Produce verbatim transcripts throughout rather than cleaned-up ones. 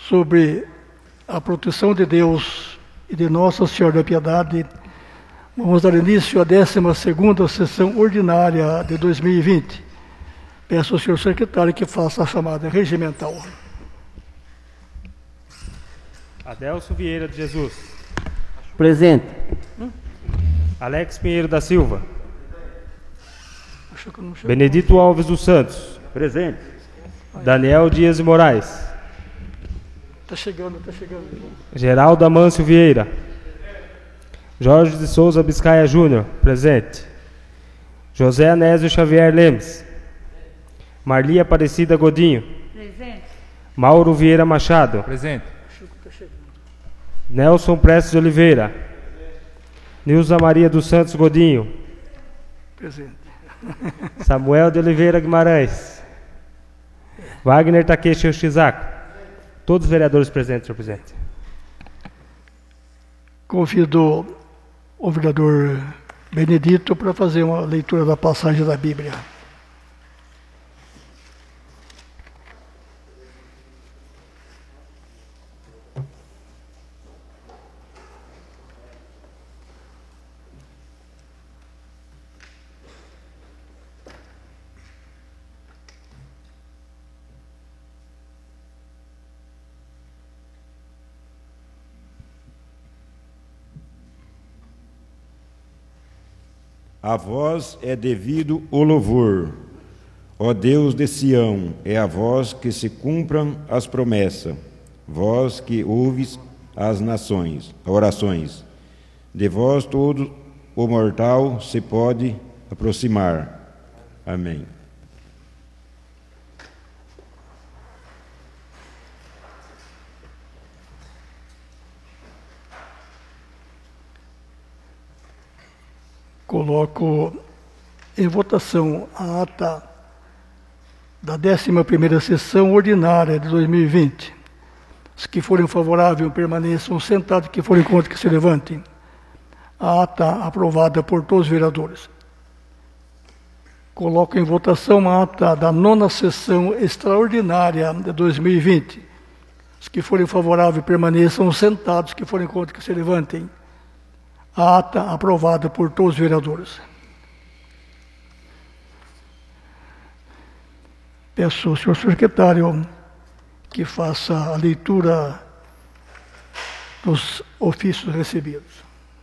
sobre a proteção de Deus e de Nossa Senhora da Piedade, vamos dar início à décima segunda sessão ordinária de dois mil e vinte. Peço ao senhor secretário que faça a chamada regimental. Adelso Vieira de Jesus. Presente. Alex Pinheiro da Silva. Benedito Alves dos Santos. Presente. Daniel Dias de Moraes. Está chegando, está chegando. Geraldo Amâncio Vieira. Jorge de Souza Biscaia Júnior. Presente. José Anésio Xavier Lemes. Marli Aparecida Godinho. Presente. Mauro Vieira Machado. Presente. Nelson Prestes de Oliveira. Nilza Maria dos Santos Godinho. Presente. Samuel de Oliveira Guimarães. Wagner Takeshi Yoshizaki. Todos os vereadores presentes, senhor presidente. Convido o vereador Benedito para fazer uma leitura da passagem da Bíblia. A vós é devido o louvor, ó Deus de Sião, é a vós que se cumpram as promessas, vós que ouves as nações, orações. De vós todo o mortal se pode aproximar. Amém. Coloco em votação a ata da décima primeira sessão ordinária de dois mil e vinte. Os que forem favoráveis permaneçam sentados, que forem contra que se levantem. A ata aprovada por todos os vereadores. Coloco em votação a ata da nona sessão extraordinária de dois mil e vinte. Os que forem favoráveis permaneçam sentados, que forem contra que se levantem. A ata aprovada por todos os vereadores. Peço ao senhor secretário que faça a leitura dos ofícios recebidos.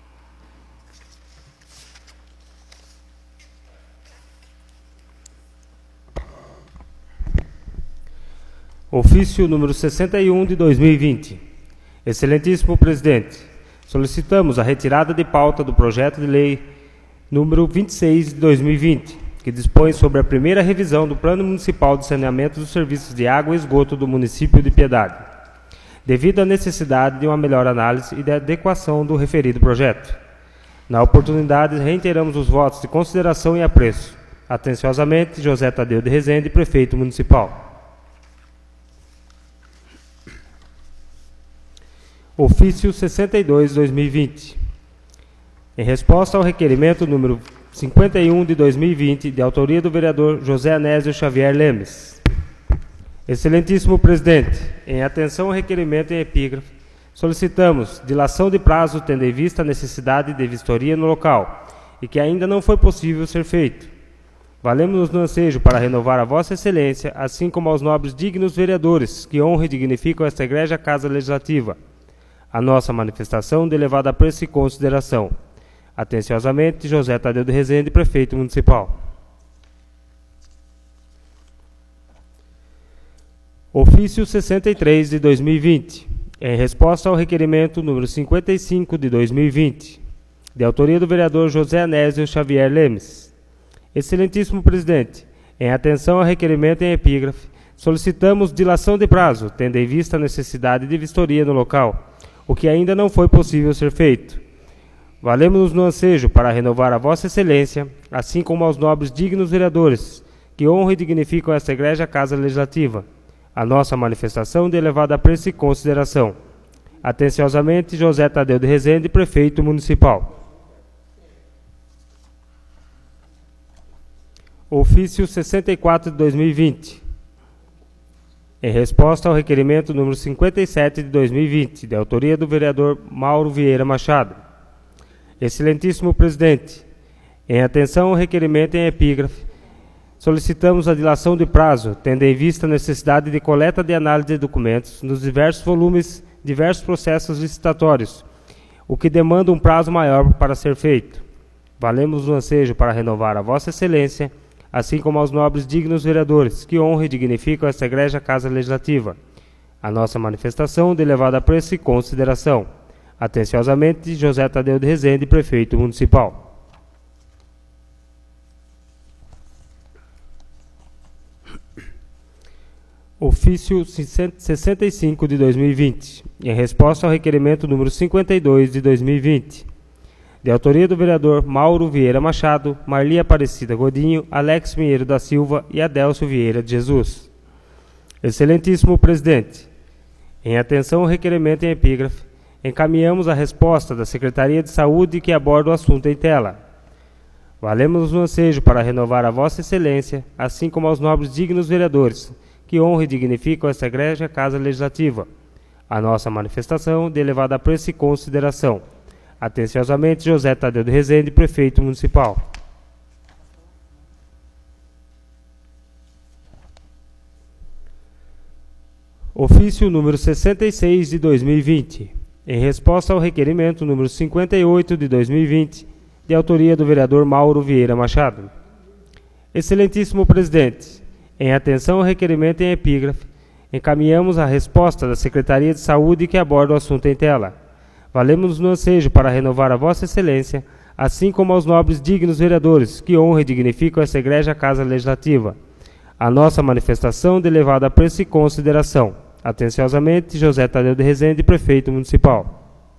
Ofício número sessenta e um de dois mil e vinte. Excelentíssimo presidente, solicitamos a retirada de pauta do projeto de lei número vinte e seis de dois mil e vinte, que dispõe sobre a primeira revisão do Plano Municipal de Saneamento dos Serviços de Água e Esgoto do município de Piedade, devido à necessidade de uma melhor análise e de adequação do referido projeto. Na oportunidade, reiteramos os votos de consideração e apreço. Atenciosamente, José Tadeu de Rezende, Prefeito Municipal. Ofício sessenta e dois de dois mil e vinte. Em resposta ao requerimento número cinquenta e um de dois mil e vinte, de autoria do vereador José Anésio Xavier Lemes. Excelentíssimo presidente, em atenção ao requerimento em epígrafe, solicitamos dilação de prazo tendo em vista a necessidade de vistoria no local e que ainda não foi possível ser feito. Valemos-nos no ansejo para renovar a vossa excelência, assim como aos nobres dignos vereadores que honram e dignificam esta egregia Casa Legislativa. A nossa manifestação de elevado apreço e consideração. Atenciosamente, José Tadeu de Rezende, Prefeito Municipal. Ofício sessenta e três de dois mil e vinte. Em resposta ao requerimento número cinquenta e cinco de dois mil e vinte, de autoria do vereador José Anésio Xavier Lemes. Excelentíssimo presidente, em atenção ao requerimento em epígrafe, solicitamos dilação de prazo, tendo em vista a necessidade de vistoria no local, o que ainda não foi possível ser feito. Valemos-nos no ansejo para renovar a vossa excelência, assim como aos nobres dignos vereadores, que honram e dignificam esta egregia Casa Legislativa, a nossa manifestação de elevado apreço e consideração. Atenciosamente, José Tadeu de Rezende, Prefeito Municipal. Ofício sessenta e quatro de dois mil e vinte. Em resposta ao requerimento número cinquenta e sete de dois mil e vinte, de autoria do vereador Mauro Vieira Machado. Excelentíssimo presidente, em atenção ao requerimento em epígrafe, solicitamos a dilação de prazo, tendo em vista a necessidade de coleta de análise de documentos nos diversos volumes, diversos processos licitatórios, o que demanda um prazo maior para ser feito. Valemos o ansejo para renovar a Vossa Excelência, assim como aos nobres dignos vereadores, que honram e dignificam esta egrégia Casa Legislativa, a nossa manifestação de elevado apreço e consideração. Atenciosamente, José Tadeu de Rezende, Prefeito Municipal. Ofício sessenta e cinco de dois mil e vinte, em resposta ao requerimento número cinquenta e dois de dois mil e vinte, de autoria do vereador Mauro Vieira Machado, Marli Aparecida Godinho, Alex Pinheiro da Silva e Adélcio Vieira de Jesus. Excelentíssimo presidente, em atenção ao requerimento em epígrafe, encaminhamos a resposta da Secretaria de Saúde que aborda o assunto em tela. Valemos o ansejo para renovar a Vossa Excelência, assim como aos nobres dignos vereadores, que honram e dignificam esta egrégia Casa Legislativa, a nossa manifestação de elevado apreço e consideração. Atenciosamente, José Tadeu de Rezende, Prefeito Municipal. Ofício número sessenta e seis de dois mil e vinte, em resposta ao requerimento número cinquenta e oito de dois mil e vinte, de autoria do vereador Mauro Vieira Machado. Excelentíssimo presidente, em atenção ao requerimento em epígrafe, encaminhamos a resposta da Secretaria de Saúde que aborda o assunto em tela. Valemos no ansejo para renovar a Vossa Excelência, assim como aos nobres dignos vereadores, que honram e dignificam esta egrégia Casa Legislativa, a nossa manifestação de elevado apreço e consideração. Atenciosamente, José Tadeu de Rezende, Prefeito Municipal.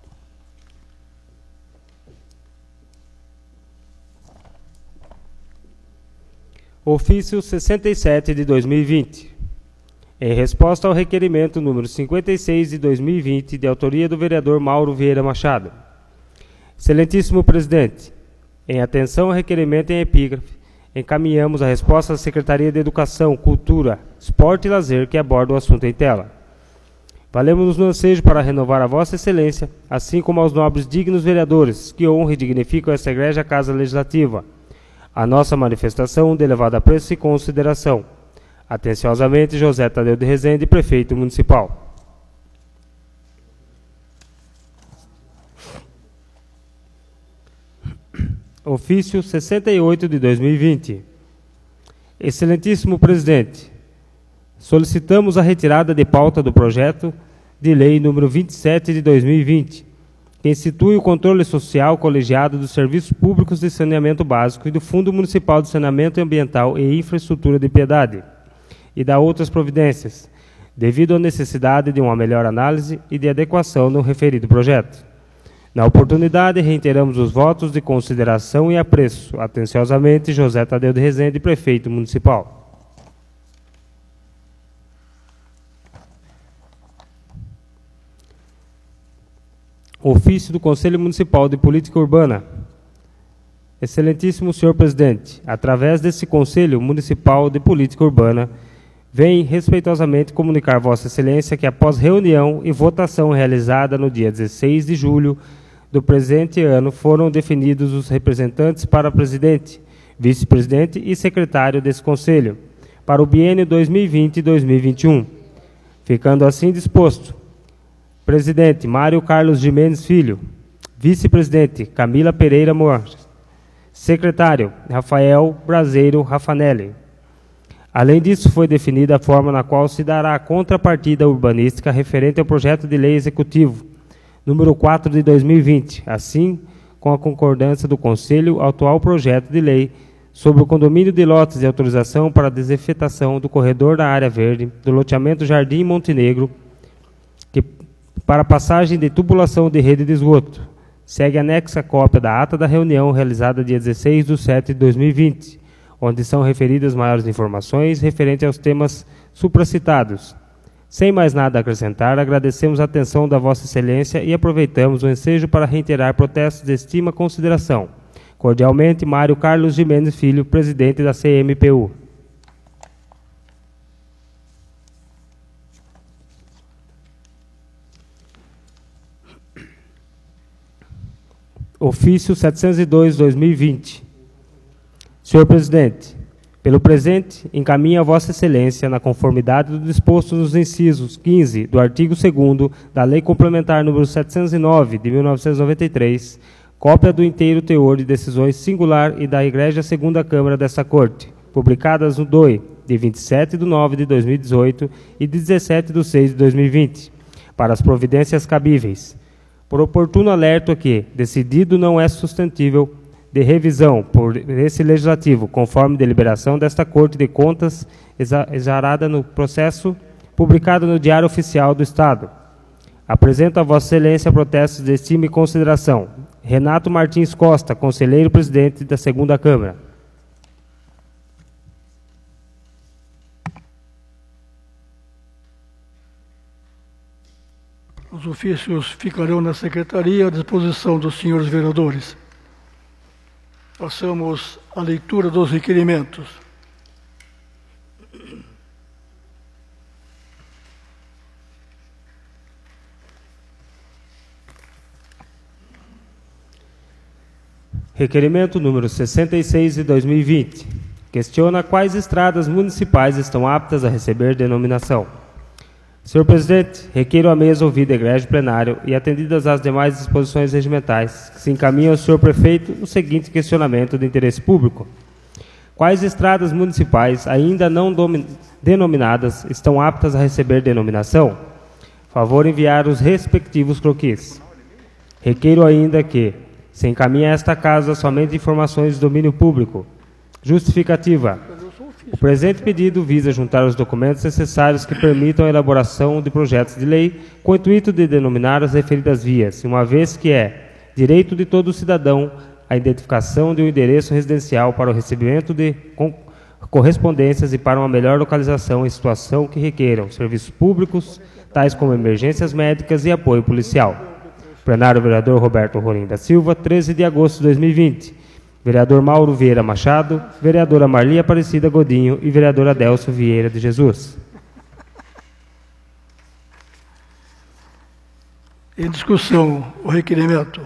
Ofício sessenta e sete de dois mil e vinte. Em resposta ao requerimento número cinquenta e seis de dois mil e vinte, de autoria do vereador Mauro Vieira Machado. Excelentíssimo presidente, em atenção ao requerimento em epígrafe, encaminhamos a resposta da Secretaria de Educação, Cultura, Esporte e Lazer que aborda o assunto em tela. Valemos no ansejo para renovar a Vossa Excelência, assim como aos nobres dignos vereadores que honram e dignificam esta egrégia Casa Legislativa, a nossa manifestação de elevado apreço e consideração. Atenciosamente, José Tadeu de Rezende, Prefeito Municipal. Ofício sessenta e oito de dois mil e vinte. Excelentíssimo presidente, solicitamos a retirada de pauta do projeto de lei número vinte e sete de dois mil e vinte, que institui o controle social colegiado dos serviços públicos de saneamento básico e do Fundo Municipal de Saneamento Ambiental e Infraestrutura de Piedade, e da outras providências, devido à necessidade de uma melhor análise e de adequação no referido projeto. Na oportunidade, reiteramos os votos de consideração e apreço. Atenciosamente, José Tadeu de Rezende, Prefeito Municipal. Ofício do Conselho Municipal de Política Urbana. Excelentíssimo senhor presidente, através desse Conselho Municipal de Política Urbana, vem respeitosamente comunicar Vossa Excelência que, após reunião e votação realizada no dia dezesseis de julho do presente ano, foram definidos os representantes para presidente, vice-presidente e secretário desse Conselho, para o biênio dois mil e vinte e dois mil e vinte e um. Ficando assim disposto: presidente Mário Carlos Gimenez Filho, vice-presidente Camila Pereira Moraes, secretário Rafael Braseiro Raffanelli. Além disso, foi definida a forma na qual se dará a contrapartida urbanística referente ao projeto de lei executivo número quatro de dois mil e vinte, assim, com a concordância do Conselho, ao atual projeto de lei sobre o condomínio de lotes de autorização para a desafetação do corredor da área verde do loteamento Jardim Montenegro, que, para passagem de tubulação de rede de esgoto. Segue anexa a cópia da ata da reunião realizada dia dezesseis de setembro de dois mil e vinte, onde são referidas maiores informações referentes aos temas supracitados. Sem mais nada a acrescentar, agradecemos a atenção da Vossa Excelência e aproveitamos o ensejo para reiterar protestos de estima e consideração. Cordialmente, Mário Carlos Gimenez Filho, presidente da C M P U. ofício setecentos e dois, dois mil e vinte. Senhor Presidente, pelo presente, encaminho a Vossa Excelência, na conformidade do disposto nos incisos quinze do artigo segundo da Lei Complementar número setecentos e nove, de mil novecentos e noventa e três, cópia do inteiro teor de decisões singular e da Egrégia Segunda Câmara desta Corte, publicadas no D O I, de vinte e sete de nove de dois mil e dezoito e de dezessete de seis de dois mil e vinte, para as providências cabíveis. Por oportuno alerto que, decidido não é suscetível de revisão por esse Legislativo, conforme deliberação desta Corte de Contas, exarada no processo publicado no Diário Oficial do Estado. Apresento a Vossa Excelência protestos de estima e consideração. Renato Martins Costa, Conselheiro-Presidente da Segunda Câmara. Os ofícios ficarão na Secretaria à disposição dos senhores vereadores. Passamos à leitura dos requerimentos. Requerimento número sessenta e seis de dois mil e vinte. Questiona quais estradas municipais estão aptas a receber denominação. Senhor Presidente, requeiro à mesa ouvida egrégio plenário e atendidas as demais disposições regimentais, que se encaminha ao senhor Prefeito o seguinte questionamento de interesse público. Quais estradas municipais ainda não denominadas estão aptas a receber denominação? Favor enviar os respectivos croquis. Requeiro ainda que se encaminhe a esta casa somente informações de domínio público. Justificativa. O presente pedido visa juntar os documentos necessários que permitam a elaboração de projetos de lei com o intuito de denominar as referidas vias, uma vez que é direito de todo cidadão a identificação de um endereço residencial para o recebimento de correspondências e para uma melhor localização em situação que requeram serviços públicos, tais como emergências médicas e apoio policial. Plenário Vereador Roberto Rolim da Silva, treze de agosto de dois mil e vinte. Vereador Mauro Vieira Machado, vereadora Marli Aparecida Godinho e vereador Adelso Vieira de Jesus. Em discussão, o requerimento.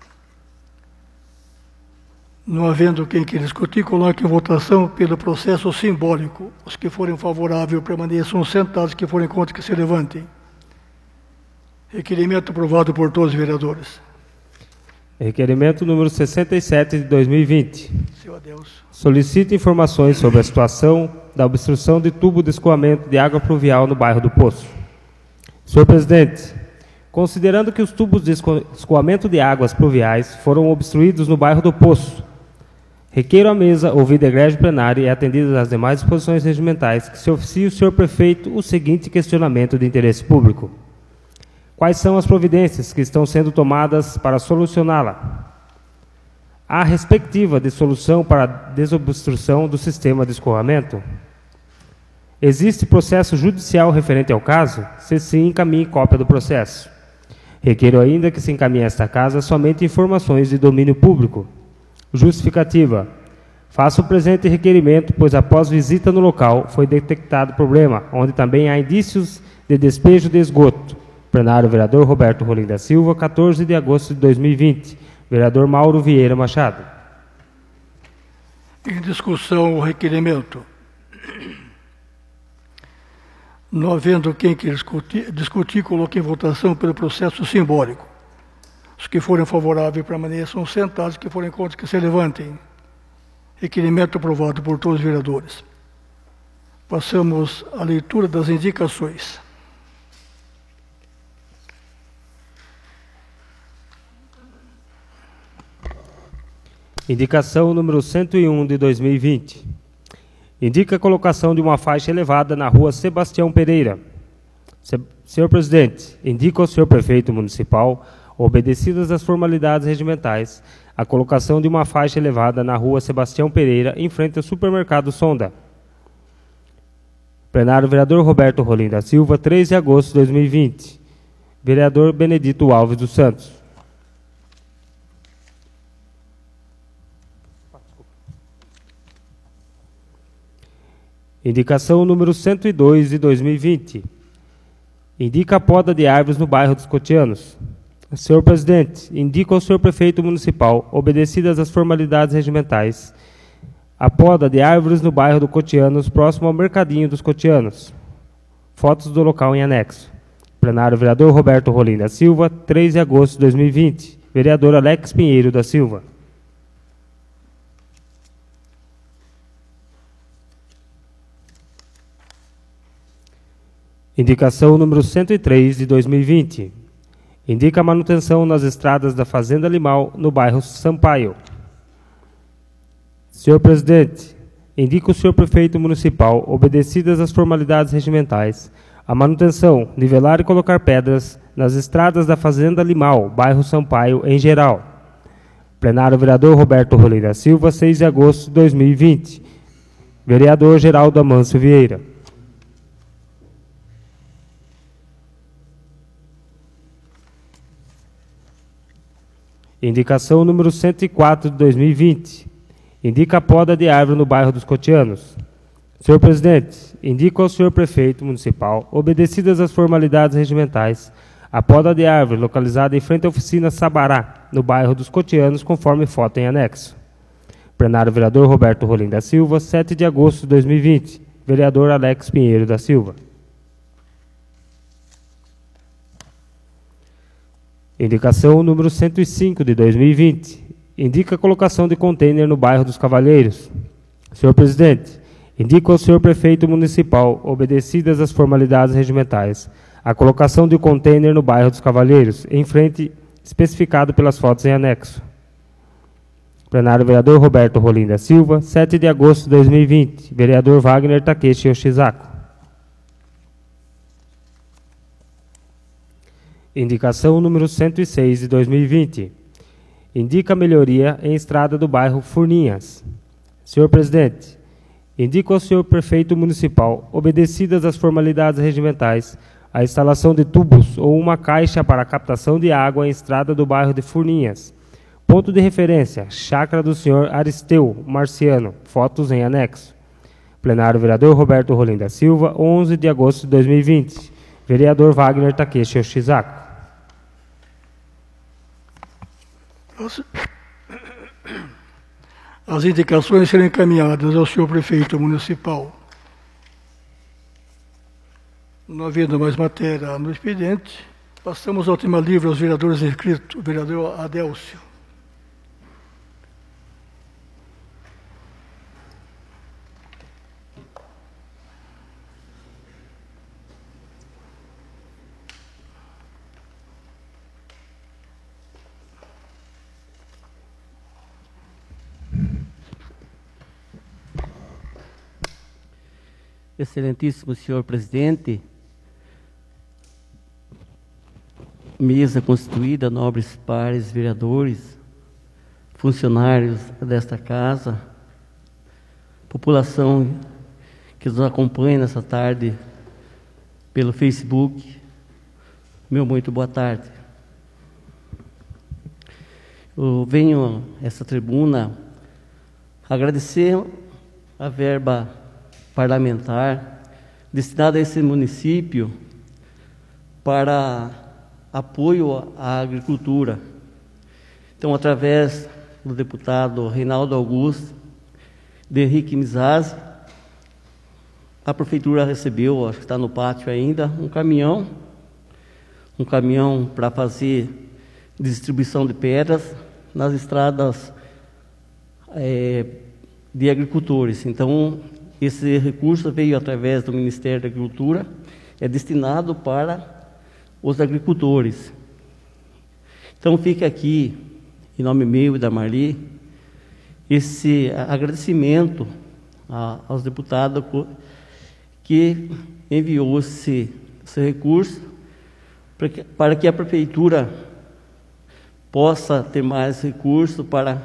Não havendo quem queira discutir, coloque em votação pelo processo simbólico. Os que forem favoráveis permaneçam sentados, os que forem contra que se levantem. Requerimento aprovado por todos os vereadores. Requerimento número sessenta e sete de dois mil e vinte. Seu Adelso. Solicito informações sobre a situação da obstrução de tubo de escoamento de água pluvial no bairro do Poço. Senhor Presidente, considerando que os tubos de escoamento de águas pluviais foram obstruídos no bairro do Poço, requeiro à mesa, ouvida a egrégio plenária e atendidas as demais disposições regimentais, que se oficie o senhor Prefeito o seguinte questionamento de interesse público. Quais são as providências que estão sendo tomadas para solucioná-la? Há respectiva de solução para a desobstrução do sistema de escoamento? Existe processo judicial referente ao caso? Se sim, encaminhe cópia do processo. Requeiro ainda que se encaminhe a esta casa somente informações de domínio público. Justificativa. Faço o presente requerimento, pois após visita no local foi detectado problema, onde também há indícios de despejo de esgoto. Plenário Vereador Roberto Rolim da Silva, quatorze de agosto de dois mil e vinte. Vereador Mauro Vieira Machado. Em discussão, o requerimento. Não havendo quem queira discutir, discutir, coloque em votação pelo processo simbólico. Os que forem favoráveis permaneçam sentados, os que forem contra que se levantem. Requerimento aprovado por todos os vereadores. Passamos à leitura das indicações. Indicação número cento e um de dois mil e vinte. Indica a colocação de uma faixa elevada na rua Sebastião Pereira. Se, senhor Presidente, indica ao senhor Prefeito Municipal, obedecidas as formalidades regimentais, a colocação de uma faixa elevada na rua Sebastião Pereira, em frente ao supermercado Sonda. Plenário Vereador Roberto Rolim da Silva, três de agosto de dois mil e vinte. Vereador Benedito Alves dos Santos. Indicação número cento e dois de dois mil e vinte. Indica a poda de árvores no bairro dos Cotianos. Senhor Presidente, indico ao senhor Prefeito Municipal, obedecidas as formalidades regimentais, a poda de árvores no bairro do Cotianos, próximo ao Mercadinho dos Cotianos. Fotos do local em anexo. Plenário, vereador Roberto Rolim da Silva, três de agosto de dois mil e vinte. Vereador Alex Pinheiro da Silva. Indicação número cento e três de dois mil e vinte. Indica a manutenção nas estradas da Fazenda Limal, no bairro Sampaio. Senhor Presidente, indica o senhor Prefeito Municipal, obedecidas as formalidades regimentais, a manutenção, nivelar e colocar pedras nas estradas da Fazenda Limal, bairro Sampaio, em geral. Plenário, vereador Roberto Rolim da Silva, seis de agosto de dois mil e vinte. Vereador Geraldo Amâncio Vieira. Indicação número cento e quatro de dois mil e vinte. Indica a poda de árvore no bairro dos Cotianos. Senhor Presidente, indico ao senhor Prefeito Municipal, obedecidas as formalidades regimentais, a poda de árvore localizada em frente à oficina Sabará, no bairro dos Cotianos, conforme foto em anexo. Plenário, vereador Roberto Rolim da Silva, sete de agosto de dois mil e vinte. Vereador Alex Pinheiro da Silva. Indicação número cento e cinco de dois mil e vinte. Indica a colocação de contêiner no bairro dos Cavalheiros. Senhor Presidente, indico ao senhor Prefeito Municipal, obedecidas as formalidades regimentais, a colocação de contêiner no bairro dos Cavalheiros, em frente especificado pelas fotos em anexo. Plenário, vereador Roberto Rolim da Silva, sete de agosto de dois mil e vinte. Vereador Wagner Takeshi Yoshizako. Indicação número cento e seis de dois mil e vinte. Indica melhoria em estrada do bairro Furninhas. Senhor Presidente, indico ao senhor Prefeito Municipal, obedecidas as formalidades regimentais, a instalação de tubos ou uma caixa para a captação de água em estrada do bairro de Furninhas. Ponto de referência, chácara do senhor Aristeu Marciano, fotos em anexo. Plenário, vereador Roberto Rolim da Silva, onze de agosto de dois mil e vinte. Vereador Wagner Takeshi Yoshizako. As, as indicações serão encaminhadas ao senhor Prefeito Municipal. Não havendo mais matéria no expediente, passamos ao tema livre aos vereadores inscritos. O vereador Adélcio. Excelentíssimo senhor presidente, mesa constituída, nobres pares, vereadores, funcionários desta casa, população que nos acompanha nessa tarde pelo Facebook, meu muito boa tarde. Eu venho a essa tribuna agradecer a verba parlamentar destinada a esse município para apoio à agricultura. Então, através do deputado Reinaldo Augusto, de Henrique Mizazzi, a prefeitura recebeu, acho que está no pátio ainda, um caminhão, um caminhão para fazer distribuição de pedras nas estradas é, de agricultores. Então, esse recurso veio através do Ministério da Agricultura, é destinado para os agricultores. Então, fica aqui, em nome meu e da Marli, esse agradecimento a, aos deputados que enviou esse, esse recurso para que, para que a prefeitura possa ter mais recursos para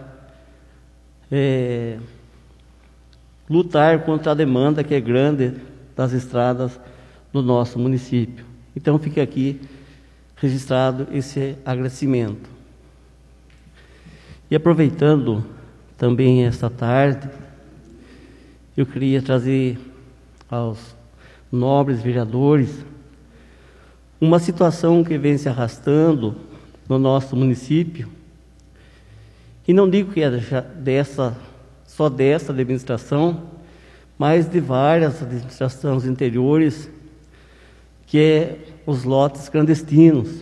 é, lutar contra a demanda que é grande das estradas do nosso município. Então, fica aqui registrado esse agradecimento. E aproveitando também esta tarde, eu queria trazer aos nobres vereadores uma situação que vem se arrastando no nosso município. E não digo que é dessa, só dessa administração, mas de várias administrações anteriores, que é os lotes clandestinos.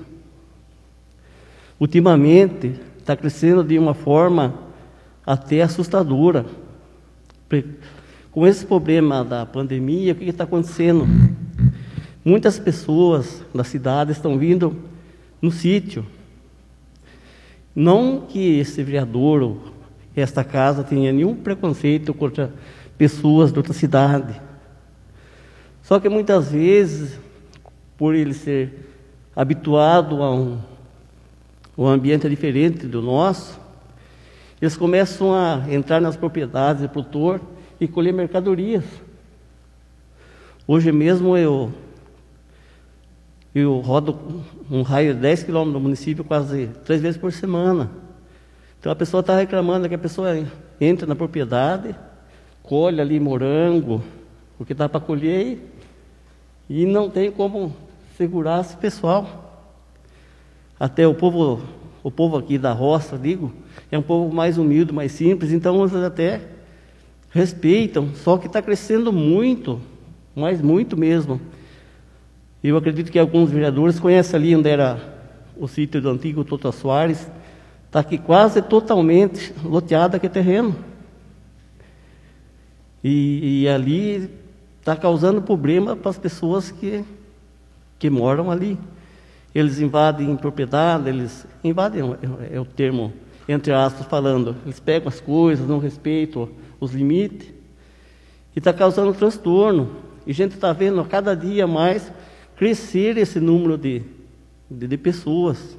Ultimamente, está crescendo de uma forma até assustadora. Com esse problema da pandemia, o que está acontecendo? Muitas pessoas da cidade estão vindo no sítio. Não que esse vereador ou esta casa tenha nenhum preconceito contra pessoas de outra cidade. Só que muitas vezes, por ele ser habituado a um, um ambiente diferente do nosso, eles começam a entrar nas propriedades do produtor e colher mercadorias. Hoje mesmo eu, eu rodo um raio de dez quilômetros do município quase três vezes por semana. Então a pessoa está reclamando que a pessoa entra na propriedade, colhe ali morango, o que dá para colher, e não tem como segurar esse pessoal. Até o povo, o povo aqui da roça, digo, é um povo mais humilde, mais simples, então eles até respeitam, só que está crescendo muito, mas muito mesmo. Eu acredito que alguns vereadores conhecem ali onde era o sítio do antigo Tota Soares, está aqui quase totalmente loteado aquele terreno. E, e ali está causando problema para as pessoas que, que moram ali. Eles invadem propriedade, eles invadem, é, é o termo, entre aspas, falando. Eles pegam as coisas, não respeitam os limites. E está causando transtorno. E a gente está vendo a cada dia mais crescer esse número de, de, de pessoas.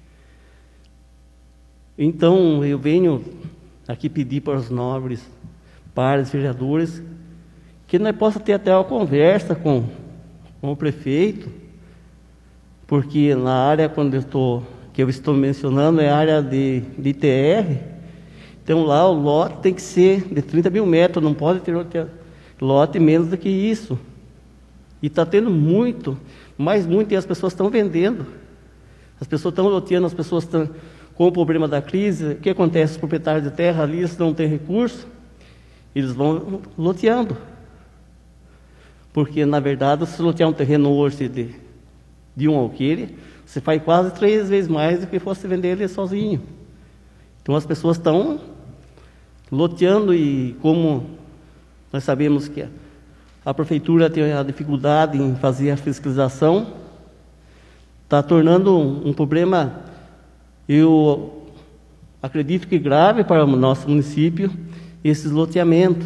Então, eu venho aqui pedir para os nobres pares vereadores que nós possa ter até uma conversa com, com o prefeito, porque na área quando eu estou, que eu estou mencionando é a área de, de I T R, então lá o lote tem que ser de trinta mil metros, não pode ter lote menos do que isso. E está tendo muito, mas muito, e as pessoas estão vendendo. As pessoas estão loteando, as pessoas estão com o problema da crise. O que acontece? Os proprietários de terra ali, eles não têm recurso, eles vão loteando. Porque, na verdade, se lotear um terreno hoje de, de um alqueire, você faz quase três vezes mais do que fosse vender ele sozinho. Então, as pessoas estão loteando e, como nós sabemos que a prefeitura tem a dificuldade em fazer a fiscalização, está tornando um, um problema, eu acredito que grave para o nosso município, esses loteamentos.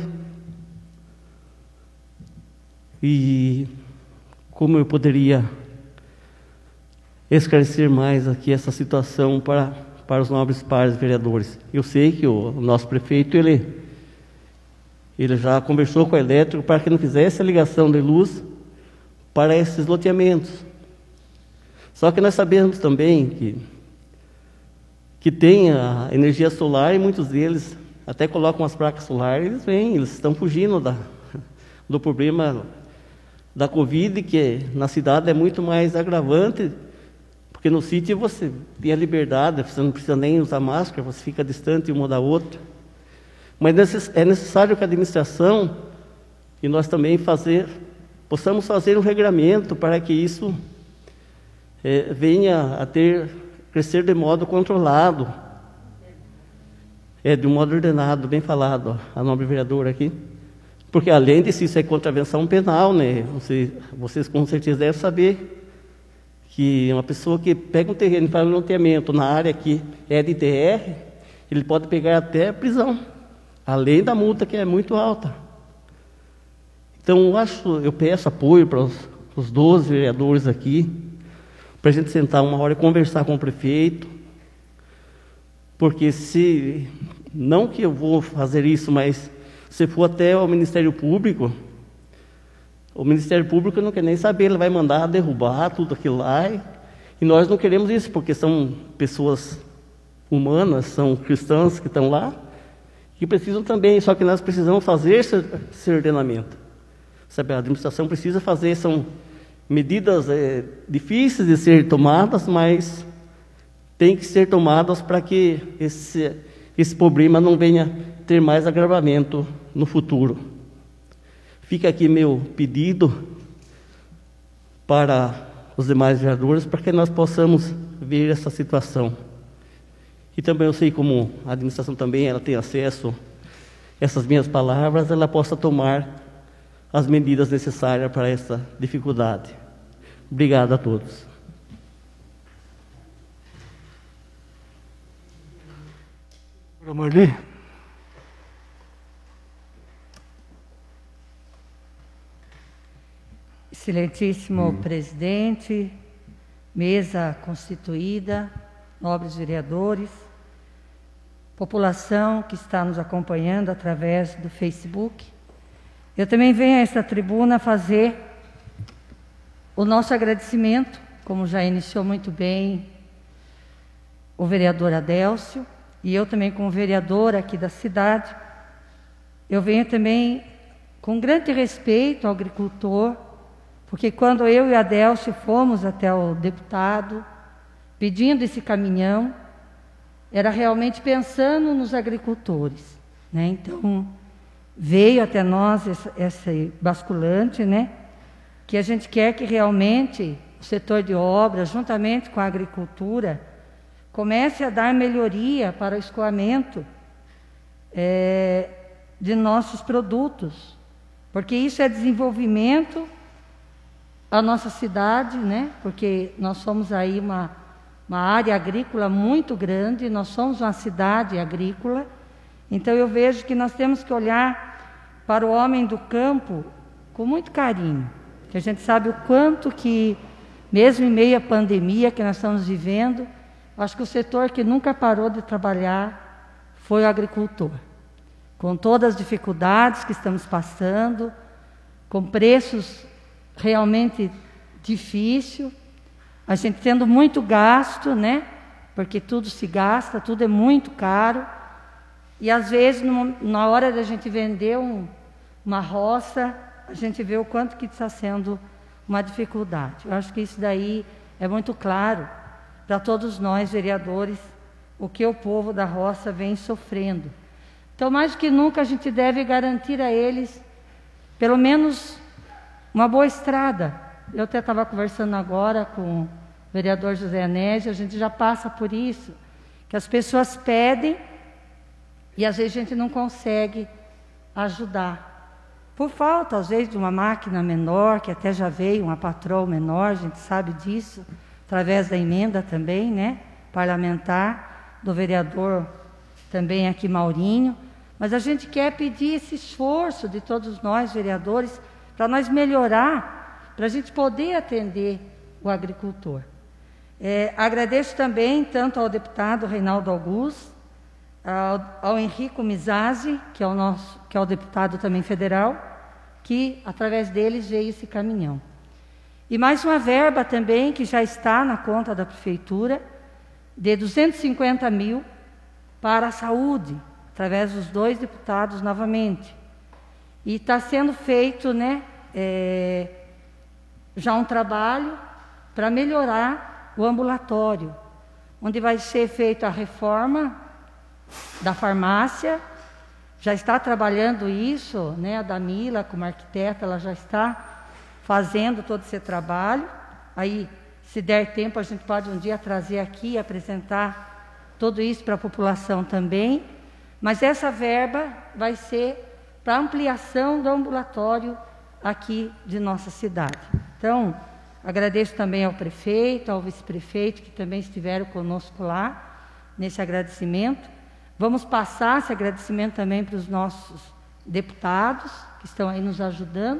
E como eu poderia esclarecer mais aqui essa situação para, para os nobres pares vereadores? Eu sei que o, o nosso prefeito, ele, ele já conversou com a elétrica para que não fizesse a ligação de luz para esses loteamentos. Só que nós sabemos também que, que tem a energia solar e muitos deles até colocam as placas solares, eles vêm, eles estão fugindo da, do problema da Covid, que na cidade é muito mais agravante, porque no sítio você tem a liberdade, você não precisa nem usar máscara, você fica distante uma da outra. Mas é necessário que a administração e nós também fazer, possamos fazer um regramento para que isso é, venha a ter, crescer de modo controlado, é, de um modo ordenado, bem falado, a nobre vereadora aqui. Porque além disso, isso é contravenção penal, né? Vocês, vocês com certeza devem saber que uma pessoa que pega um terreno e faz um loteamento na área que é de I T R, ele pode pegar até prisão, além da multa que é muito alta. Então, eu, acho, eu peço apoio para os, os doze vereadores aqui, para a gente sentar uma hora e conversar com o prefeito, porque se, não que eu vou fazer isso, mas se for até o Ministério Público, o Ministério Público não quer nem saber, ele vai mandar derrubar tudo aquilo lá, e, e nós não queremos isso, porque são pessoas humanas, são cristãos que estão lá, que precisam também, só que nós precisamos fazer esse, esse ordenamento. Sabe, a administração precisa fazer, são medidas é, difíceis de ser tomadas, mas têm que ser tomadas para que esse, esse problema não venha ter mais agravamento no futuro. Fica aqui meu pedido para os demais vereadores, para que nós possamos ver essa situação. E também eu sei como a administração também ela tem acesso a essas minhas palavras, ela possa tomar as medidas necessárias para essa dificuldade. Obrigado a todos. Marli. Excelentíssimo hum. presidente, mesa constituída, nobres vereadores, população que está nos acompanhando através do Facebook. Eu também venho a esta tribuna fazer o nosso agradecimento, como já iniciou muito bem o vereador Adélcio, e eu também como vereadora aqui da cidade, eu venho também com grande respeito ao agricultor, porque quando eu e a Adélcio fomos até o deputado, pedindo esse caminhão, era realmente pensando nos agricultores, né? Então, veio até nós esse, esse basculante, né? Que a gente quer que realmente o setor de obras, juntamente com a agricultura, comece a dar melhoria para o escoamento é, de nossos produtos, porque isso é desenvolvimento a nossa cidade, né? Porque nós somos aí uma, uma área agrícola muito grande, nós somos uma cidade agrícola, então eu vejo que nós temos que olhar para o homem do campo com muito carinho, que a gente sabe o quanto que, mesmo em meio à pandemia que nós estamos vivendo, acho que o setor que nunca parou de trabalhar foi o agricultor, com todas as dificuldades que estamos passando, com preços realmente difícil, a gente tendo muito gasto, né? Porque tudo se gasta, tudo é muito caro, e às vezes no, na hora da gente vender um, uma roça, a gente vê o quanto que está sendo uma dificuldade. Eu acho que isso daí é muito claro para todos nós vereadores, o que o povo da roça vem sofrendo. Então, mais do que nunca, a gente deve garantir a eles, pelo menos, uma boa estrada. Eu até estava conversando agora com o vereador José Anésio, a gente já passa por isso, que as pessoas pedem e às vezes a gente não consegue ajudar. Por falta, às vezes, de uma máquina menor, que até já veio, uma patroa menor, a gente sabe disso, através da emenda também, né, parlamentar, do vereador também aqui, Maurinho. Mas a gente quer pedir esse esforço de todos nós, vereadores, para nós melhorar, para a gente poder atender o agricultor. É, agradeço também tanto ao deputado Reinaldo Augusto, ao, ao Henrico Mizazzi, que é o nosso, que é o deputado também federal, que através deles veio esse caminhão. E mais uma verba também que já está na conta da prefeitura, de duzentos e cinquenta mil para a saúde, através dos dois deputados novamente. E está sendo feito, né, é, já um trabalho para melhorar o ambulatório, onde vai ser feita a reforma da farmácia. Já está trabalhando isso, né, a Damila, como arquiteta, ela já está fazendo todo esse trabalho. Aí, se der tempo, a gente pode um dia trazer aqui e apresentar tudo isso para a população também. Mas essa verba vai ser para ampliação do ambulatório aqui de nossa cidade. Então, agradeço também ao prefeito, ao vice-prefeito, que também estiveram conosco lá, nesse agradecimento. Vamos passar esse agradecimento também para os nossos deputados, que estão aí nos ajudando,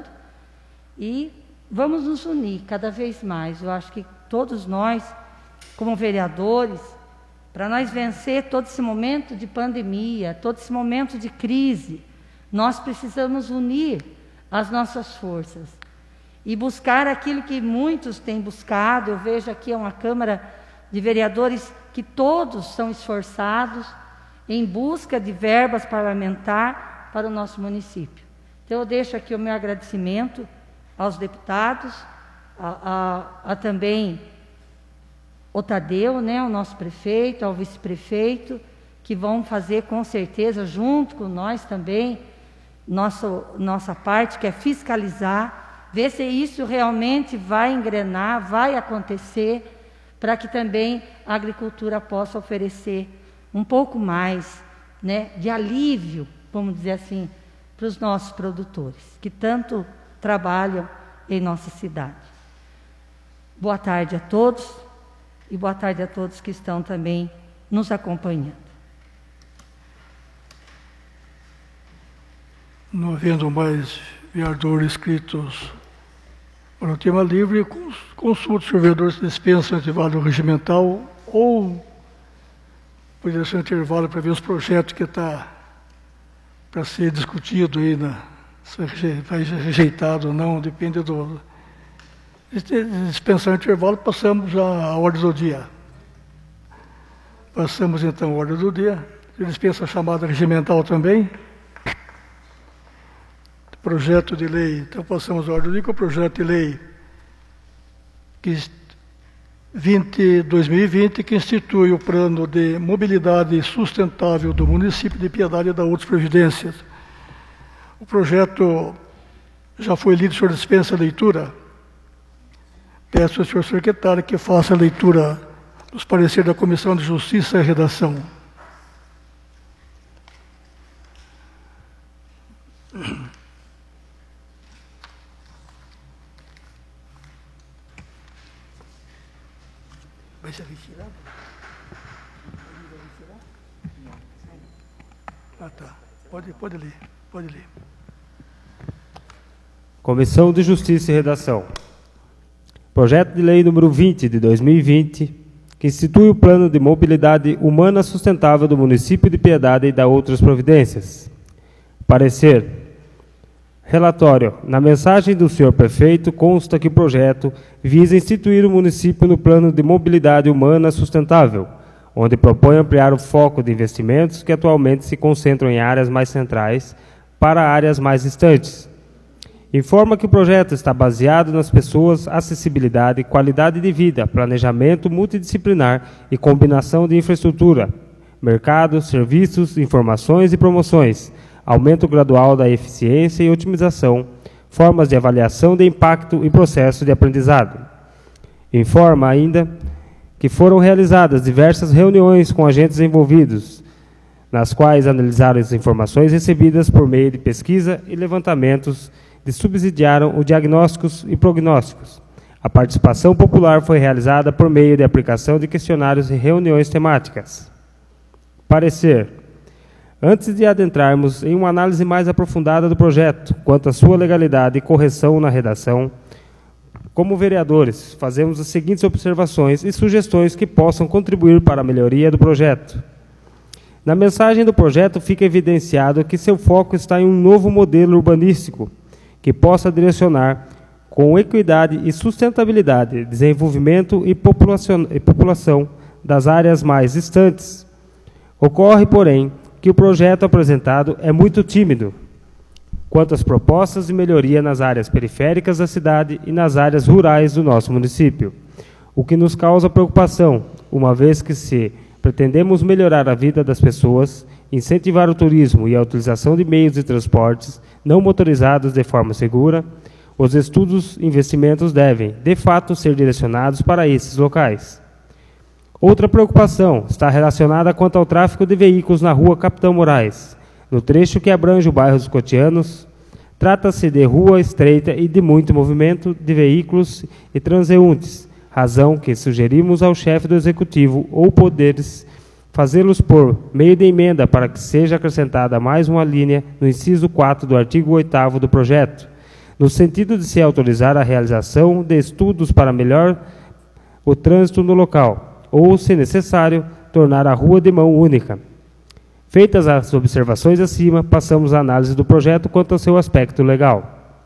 e vamos nos unir cada vez mais. Eu acho que todos nós, como vereadores, para nós vencer todo esse momento de pandemia, todo esse momento de crise, nós precisamos unir as nossas forças e buscar aquilo que muitos têm buscado. Eu vejo aqui uma Câmara de Vereadores que todos são esforçados em busca de verbas parlamentar para o nosso município. Então eu deixo aqui o meu agradecimento aos deputados, a, a, a também o Tadeu, né, o nosso prefeito, ao vice-prefeito, que vão fazer com certeza, junto com nós também, nosso, nossa parte, que é fiscalizar, ver se isso realmente vai engrenar, vai acontecer, para que também a agricultura possa oferecer um pouco mais, né, de alívio, vamos dizer assim, para os nossos produtores, que tanto trabalham em nossa cidade. Boa tarde a todos e boa tarde a todos que estão também nos acompanhando. Não havendo mais vereadores inscritos para o tema livre, consulte os vereadores que dispensam intervalo regimental ou poderia ser um intervalo para ver os projetos que está para ser discutido aí, na, se vai ser rejeitado ou não, depende do... Dispensar o intervalo, passamos já a ordem do dia. Passamos então a ordem do dia. Dispensa a chamada regimental também. Projeto de lei, então passamos a ordem do dia com o projeto de lei vinte, dois mil e vinte, que institui o plano de mobilidade sustentável do município de Piedade e da outras providências. O projeto já foi lido, o senhor dispensa a leitura. Peço ao senhor secretário que faça a leitura dos pareceres da Comissão de Justiça e Redação. Vai ser retirado? Ah, tá. Pode, pode ler, pode ler. Comissão de Justiça e Redação. Projeto de Lei número vinte de dois mil e vinte, que institui o Plano de Mobilidade Humana Sustentável do município de Piedade e da outras providências. Parecer. Relatório. Na mensagem do senhor prefeito consta que o projeto visa instituir o município no Plano de Mobilidade Humana Sustentável, onde propõe ampliar o foco de investimentos que atualmente se concentram em áreas mais centrais para áreas mais distantes. Informa que o projeto está baseado nas pessoas, acessibilidade, qualidade de vida, planejamento multidisciplinar e combinação de infraestrutura, mercado, serviços, informações e promoções, aumento gradual da eficiência e otimização, formas de avaliação de impacto e processo de aprendizado. Informa ainda que foram realizadas diversas reuniões com agentes envolvidos, nas quais analisaram as informações recebidas por meio de pesquisa e levantamentos que subsidiaram os diagnósticos e prognósticos. A participação popular foi realizada por meio de aplicação de questionários e reuniões temáticas. Parecer. Antes de adentrarmos em uma análise mais aprofundada do projeto, quanto à sua legalidade e correção na redação, como vereadores, fazemos as seguintes observações e sugestões que possam contribuir para a melhoria do projeto. Na mensagem do projeto fica evidenciado que seu foco está em um novo modelo urbanístico, que possa direcionar com equidade e sustentabilidade, desenvolvimento e população, e população das áreas mais distantes. Ocorre, porém, que o projeto apresentado é muito tímido quanto às propostas de melhoria nas áreas periféricas da cidade e nas áreas rurais do nosso município, o que nos causa preocupação, uma vez que se pretendemos melhorar a vida das pessoas, incentivar o turismo e a utilização de meios de transportes não motorizados de forma segura, os estudos e investimentos devem, de fato, ser direcionados para esses locais. Outra preocupação está relacionada quanto ao tráfego de veículos na rua Capitão Moraes, no trecho que abrange o bairro dos Cotianos. Trata-se de rua estreita e de muito movimento de veículos e transeuntes, razão que sugerimos ao chefe do Executivo ou poderes fazê-los por meio de emenda para que seja acrescentada mais uma linha no inciso quatro do artigo oitavo do projeto, no sentido de se autorizar a realização de estudos para melhorar o trânsito no local, ou, se necessário, tornar a rua de mão única. Feitas as observações acima, passamos à análise do projeto quanto ao seu aspecto legal.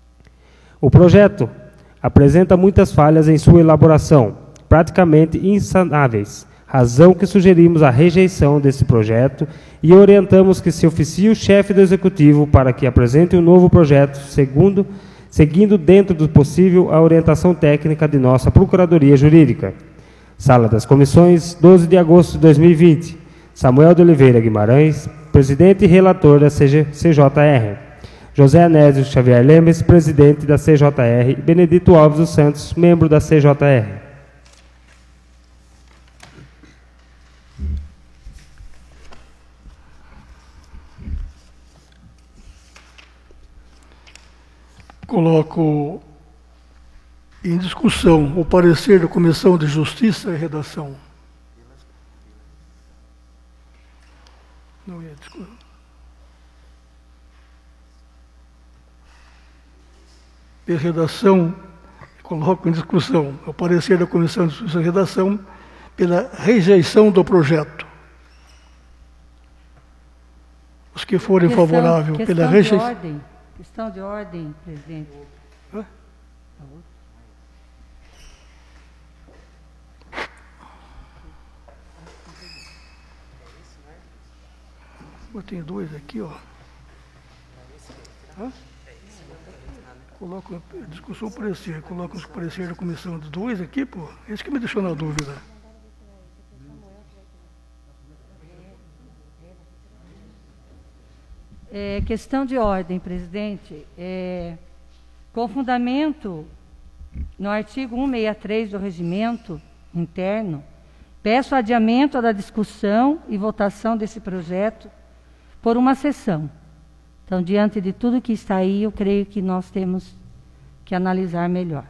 O projeto apresenta muitas falhas em sua elaboração, praticamente insanáveis, razão que sugerimos a rejeição desse projeto e orientamos que se oficie o chefe do Executivo para que apresente um novo projeto, segundo, seguindo dentro do possível a orientação técnica de nossa Procuradoria Jurídica. Sala das Comissões, doze de agosto de dois mil e vinte. Samuel de Oliveira Guimarães, presidente e relator da C J R. José Anésio Xavier Lemes, presidente da C J R. Benedito Alves dos Santos, membro da C J R. Coloco em discussão o parecer da Comissão de Justiça e Redação. Não ia discutir. E redação, coloco em discussão o parecer da Comissão de Justiça e Redação pela rejeição do projeto. Os que forem Questão- favoráveis questão pela de rejeição. ordem, Questão de ordem, presidente. Hã? Eu tenho dois aqui, ó. Hã? Coloco a discussão parecer, coloco os parecer da comissão de dois aqui, pô. Esse que me deixou na dúvida. É, questão de ordem, presidente. É, com fundamento no artigo cento e sessenta e três do Regimento Interno, peço adiamento da discussão e votação desse projeto por uma sessão. Então, diante de tudo que está aí, eu creio que nós temos que analisar melhor.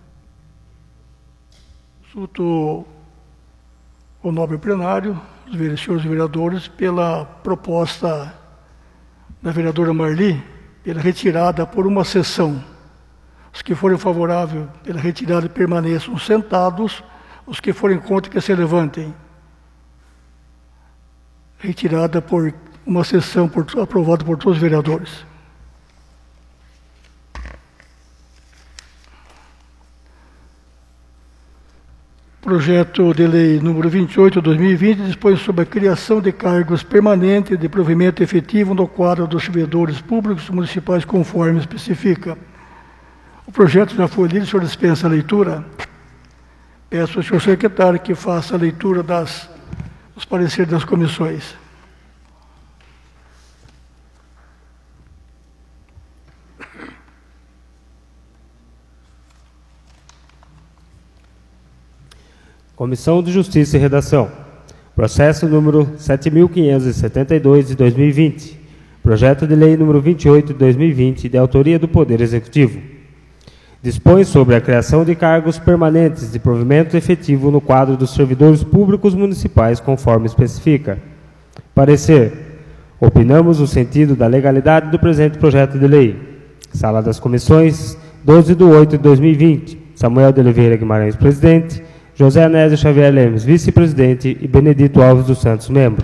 Consulto o nobre plenário, os ve- senhores vereadores, pela proposta da vereadora Marli, pela retirada por uma sessão. Os que forem favoráveis pela retirada permaneçam sentados, os que forem contra que se levantem. Retirada por uma sessão por, aprovada por todos os vereadores. Projeto de lei número vinte e oito de dois mil e vinte dispõe sobre a criação de cargos permanentes de provimento efetivo no quadro dos servidores públicos municipais, conforme especifica. O projeto já foi lido, o senhor dispensa a leitura. Peço ao senhor secretário que faça a leitura das, dos pareceres das comissões. Comissão de Justiça e Redação. Processo número sete mil quinhentos e setenta e dois de dois mil e vinte. Projeto de lei número vinte e oito de dois mil e vinte, de autoria do Poder Executivo. Dispõe sobre a criação de cargos permanentes de provimento efetivo no quadro dos servidores públicos municipais, conforme especifica. Parecer. Opinamos no sentido da legalidade do presente projeto de lei. Sala das Comissões, doze de oito de dois mil e vinte. Samuel de Oliveira Guimarães, presidente. José Anésio Xavier Lemes, vice-presidente, e Benedito Alves dos Santos, membro.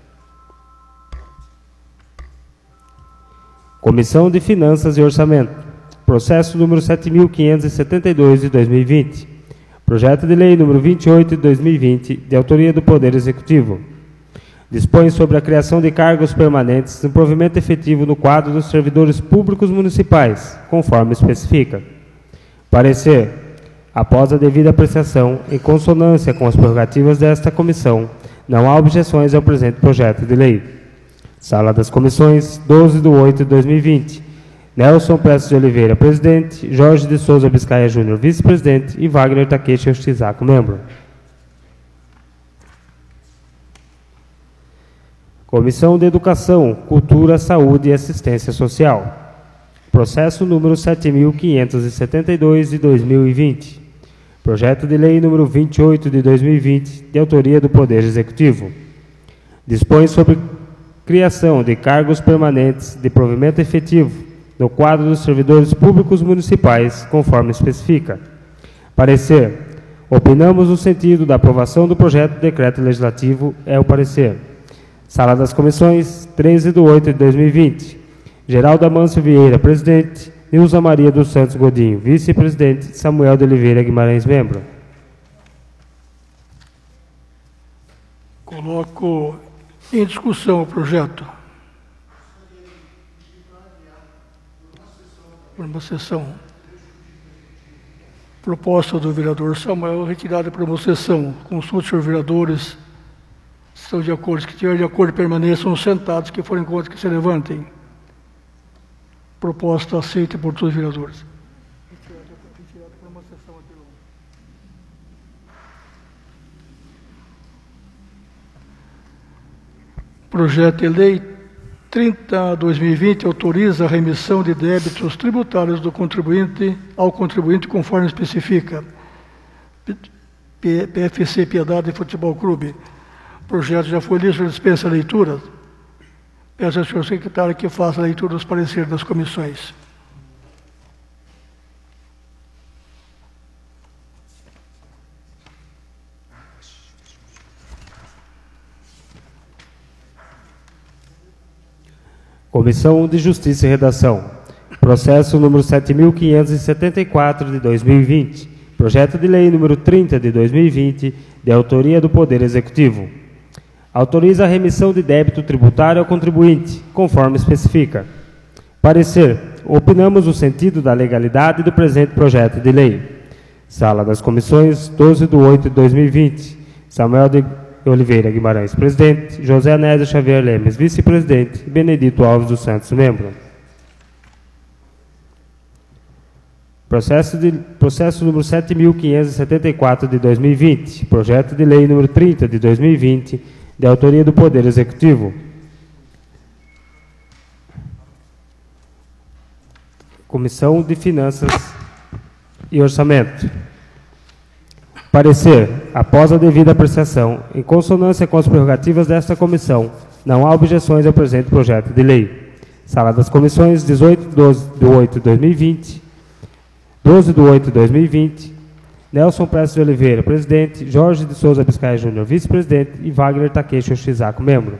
Comissão de Finanças e Orçamento. Processo número sete mil quinhentos e setenta e dois de dois mil e vinte. Projeto de lei número vinte e oito de dois mil e vinte, de autoria do Poder Executivo. Dispõe sobre a criação de cargos permanentes no provimento efetivo no quadro dos servidores públicos municipais, conforme especifica. Parecer. Após a devida apreciação, em consonância com as prerrogativas desta comissão, não há objeções ao presente projeto de lei. Sala das Comissões, doze de oito de dois mil e vinte. Nelson Prestes de Oliveira, presidente. Jorge de Souza Biscaia Júnior, vice-presidente. E Wagner Takeshi Yoshizako, membro. Comissão de Educação, Cultura, Saúde e Assistência Social. Processo número sete mil quinhentos e setenta e dois de dois mil e vinte. Projeto de lei número vinte e oito de dois mil e vinte, de autoria do Poder Executivo. Dispõe sobre criação de cargos permanentes de provimento efetivo no quadro dos servidores públicos municipais, conforme especifica. Parecer. Opinamos no sentido da aprovação do projeto de decreto legislativo, é o parecer. Sala das Comissões, treze de oito de dois mil e vinte. Geraldo Amâncio Vieira, presidente. Nilza Maria dos Santos Godinho, vice-presidente. Samuel de Oliveira Guimarães, membro. Coloco em discussão o projeto. Por uma sessão. Proposta do vereador Samuel, retirada por uma sessão. Consulte os vereadores, se estão de acordo, que estiverem de acordo, permaneçam sentados, que forem contra, que se levantem. Proposta aceita por todos os vereadores. Retirada por uma sessão anterior. Projeto de Lei trinta barra dois mil e vinte autoriza a remissão de débitos tributários do contribuinte ao contribuinte conforme especifica. P F C Piedade Futebol Clube. O projeto já foi listo, dispensa a leitura. Peço ao senhor secretário que faça a leitura dos pareceres das comissões. Comissão de Justiça e Redação. Processo número sete mil quinhentos e setenta e quatro de dois mil e vinte. Projeto de Lei número trinta de dois mil e vinte, de autoria do Poder Executivo. Autoriza a remissão de débito tributário ao contribuinte, conforme especifica. Parecer. Opinamos no sentido da legalidade do presente projeto de lei. Sala das Comissões, doze de oito de dois mil e vinte. Samuel de Oliveira Guimarães, presidente. José Anésio Xavier Lemes, vice-presidente. Benedito Alves dos Santos, membro. Processo, de, processo número sete mil quinhentos e setenta e quatro de dois mil e vinte. Projeto de Lei número trinta de dois mil e vinte, de autoria do Poder Executivo. Comissão de Finanças e Orçamento. Parecer. Após a devida apreciação, em consonância com as prerrogativas desta comissão, não há objeções ao presente projeto de lei. Sala das Comissões, dezoito de oito de dois mil e vinte, doze de oito de dois mil e vinte, Nelson Prestes de Oliveira, presidente, Jorge de Souza Biscaia Júnior, vice-presidente, e Wagner Takeshi Shizaku, membro.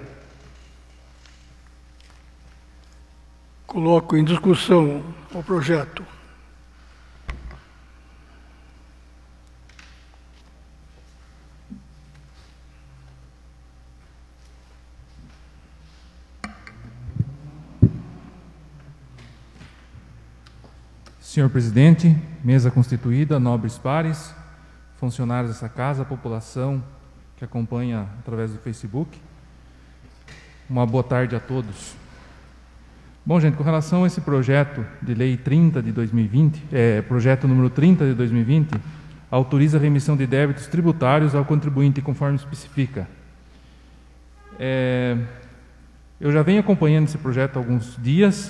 Coloco em discussão o projeto. Senhor presidente, mesa constituída, nobres pares, funcionários dessa casa, população que acompanha através do Facebook, uma boa tarde a todos. Bom, gente, com relação a esse projeto de lei trinta de dois mil e vinte, é, projeto número trinta de dois mil e vinte, autoriza a remissão de débitos tributários ao contribuinte conforme especifica. É, eu já venho acompanhando esse projeto há alguns dias,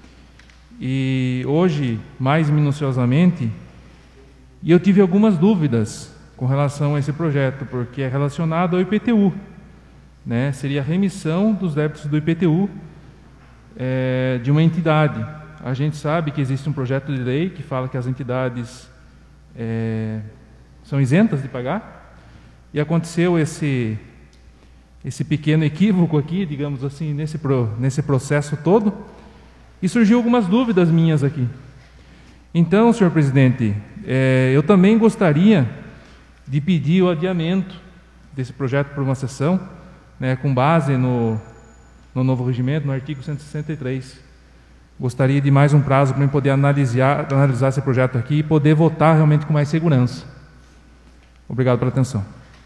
e hoje, mais minuciosamente, e eu tive algumas dúvidas com relação a esse projeto, porque é relacionado ao I P T U, né? Seria a remissão dos débitos do I P T U é, de uma entidade. A gente sabe que existe um projeto de lei que fala que as entidades é, são isentas de pagar, e aconteceu esse, esse pequeno equívoco aqui, digamos assim, nesse, pro, nesse processo todo. E surgiu algumas dúvidas minhas aqui. Então, senhor presidente, é, eu também gostaria de pedir o adiamento desse projeto por uma sessão, né, com base no, no novo regimento, no artigo cento e sessenta e três. Gostaria de mais um prazo para eu poder analisar, analisar esse projeto aqui e poder votar realmente com mais segurança. Obrigado pela atenção.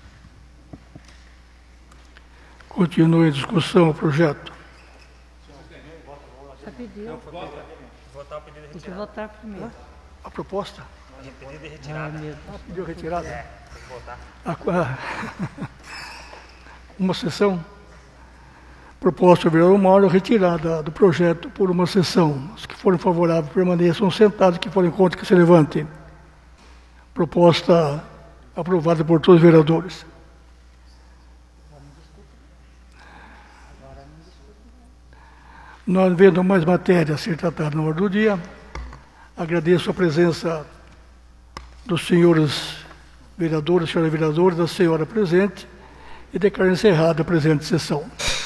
Continue a discussão o projeto. Pediu. Tem que votar primeiro. A proposta? Pedido de retirada. Ah, pediu retirada? É, tem que votar. Uma sessão? Proposta do vereador Mauro, retirada do projeto por uma sessão. Os que forem favoráveis permaneçam sentados, que forem contra, que se levantem. Proposta aprovada por todos os vereadores. Não havendo mais matéria a ser tratada na ordem do dia, agradeço a presença dos senhores vereadores, senhora vereadora, da senhora presente, e declaro encerrada a presente sessão.